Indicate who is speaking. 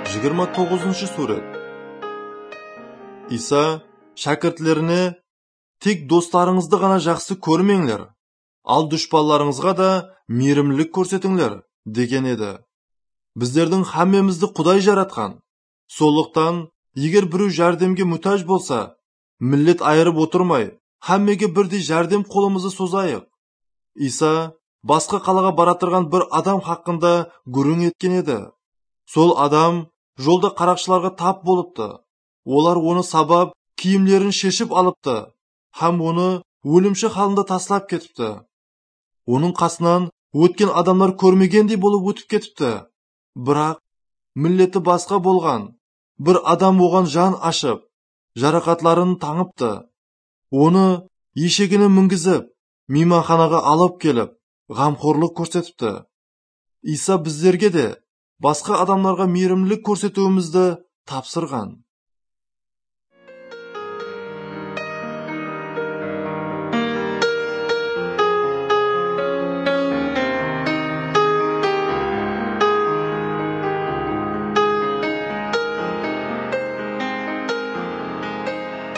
Speaker 1: 29-surət. İsa şagirdlərini tək dostlarınızды ғана жақсы көрмеңлер, ал düşmanlarınızға да мейірімділік көрсетіңлер деген еді. Біздердің хаммемізді Құдай жаратқан. Сондықтан, егер біреу жәрдемге мұқтаж болса, миллет айырып отырмай, хаммеге бірдей жәрдем қолымызды созайық. İsa басқа қалаға баратырған бір адам хақында гүрің еткен еді. Сол адам жолда қарақшыларға тап болыпты. Олар оны сабап, киімдерін шешіп алыпты, һәм оны өлімші халында таслап кетіпті. Оның қасынан өткен адамдар көрмегендей болып өтіп кетіпті. Бірақ миллеті басқа болған бір адам оған жан ашып, жарақатларын таңыпты. Оны ешегіне мінгізіп, мейманханаға алып келіп, ғамқорлық көрсетіпті. İsa біздерге де басқа адамдарға мейірімділік көрсетуімізді тапсырған.